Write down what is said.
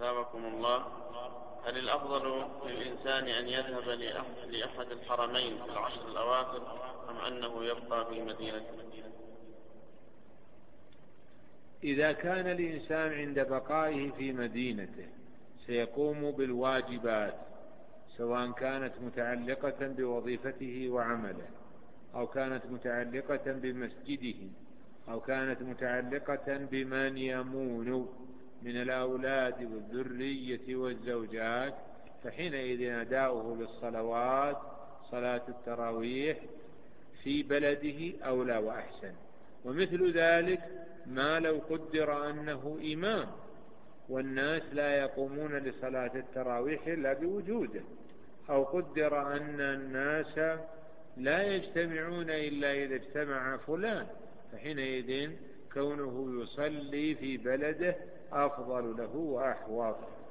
أثابكم الله. هل الأفضل للإنسان أن يذهب لأحد الحرمين في العشر الأواخر أم أنه يبقى في مدينته؟ إذا كان الإنسان عند بقائه في مدينته سيقوم بالواجبات، سواء كانت متعلقة بوظيفته وعمله، أو كانت متعلقة بمسجده، أو كانت متعلقة بمن يمون من الأولاد والذرية والزوجات، فحينئذ أداؤه للصلوات صلاة التراويح في بلده أولى وأحسن. ومثل ذلك ما لو قدر أنه إمام والناس لا يقومون لصلاة التراويح إلا بوجوده، أو قدر أن الناس لا يجتمعون إلا إذا اجتمع فلان، فحينئذ كونه يصلي في بلده أفضل له وأحوط.